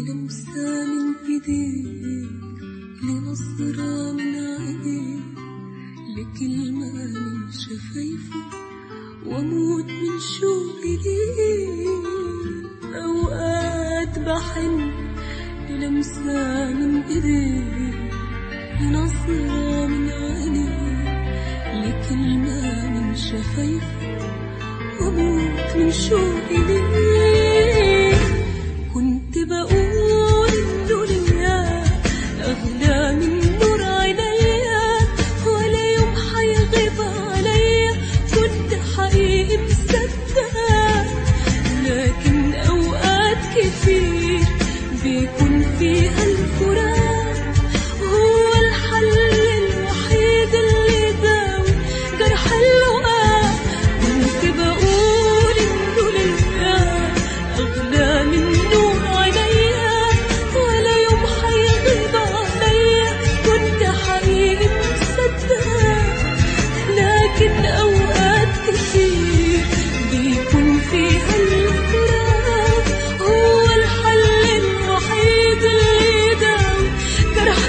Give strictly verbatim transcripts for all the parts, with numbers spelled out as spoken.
للمسة من ايديك، لنظرة من عينيك، لكلمة من شفايفك، واموت من شوقي ليك. اوقات بحن للمسة من ايديك، لنظرة من عينيك، لكلمة من شفايفك، واموت من شوقي ليك. كنت بقول انه ليا اغلى من نور عينيا، ولا يوم حيغيب عليا، كنت حقيقي مصدقة. لكن اوقات كتير بيكون فيها الفراق هو الحل الوحيد اللي يداوي جرح اللقاء. كنت بقول انه ليا اغلى من نور عينيا، ولا يوم حيغيب عليا، كنت حقيقي مصدقة. لكن اوقات كتير بيكون فيها الفراق هو الحل الوحيد اللي يداوي جرح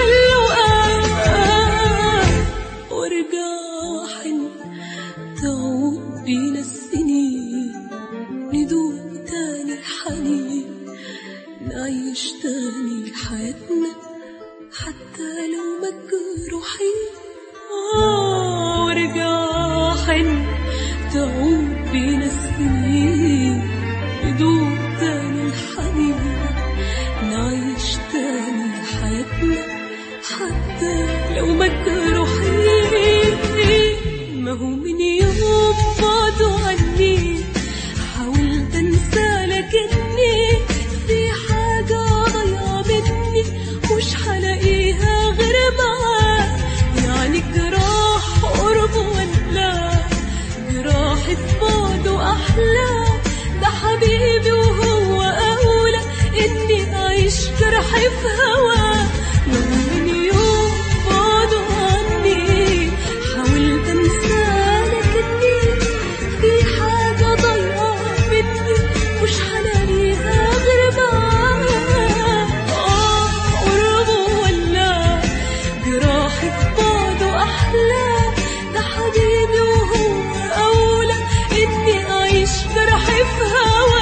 اللقاء. وارجع حن تعود بينا السنين، ندوق تاني الحنين، نعيش تاني حياتنا حتى لو مجروحين. آه وارجع حن تعود بينا السنين، ندوق تاني الحنين، نعيش تاني حياتنا حتى لو مجروحين. ما هو من يوم بعدوا عني حاولت انسى، لكني في حاجة ضايعة مني مش حلاقيها غير معاه. يعني جراح قربه ولا جراحة بعده أحلى؟ ده حبيبي وهو أولى إني أعيش جرحي في هواه. ما هو من يوم بعده عني حاولت انسى، لكني في حاجة ضايعة مني مش حلاقيها غير معاه. آه قربه ولا جراحة بعده أحلى؟ ده حبيبي وهو أولى إني أعيش جرحي في هواه.